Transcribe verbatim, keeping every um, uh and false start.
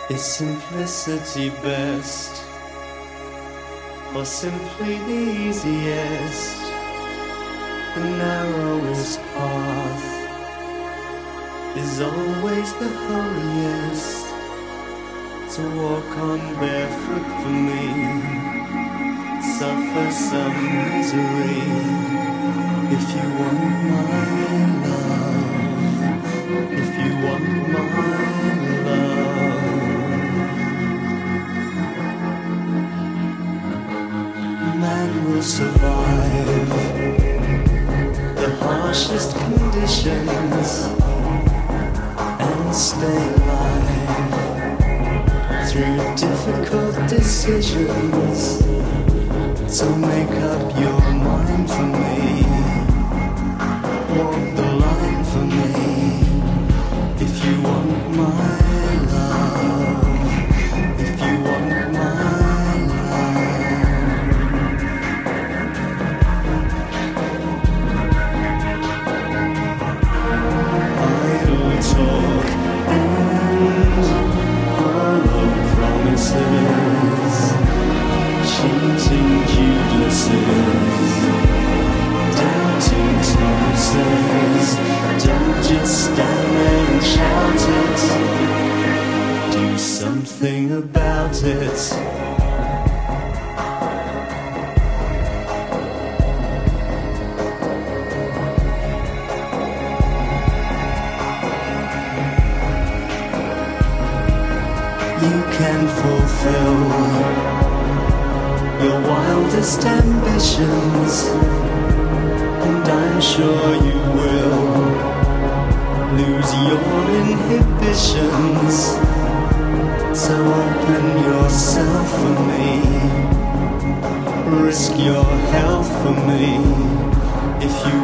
Is simplicity best, or simply the easiest, the narrowest path is always the holiest? To walk on barefoot for me, suffer some misery. If you want my love, if you want my love, man will survive the harshest conditions and stay alive through difficult decisions. So make up your mind for me, walk the line for me. If you want my love, if you want my love. Idle talk and hollow promises, cheating Judases, doubting Thomases. Don't just stand there and shout it, do something about it. You can fulfill your wildest ambitions, and I'm sure you will lose your inhibitions. So open yourself for me, risk your health for me. If you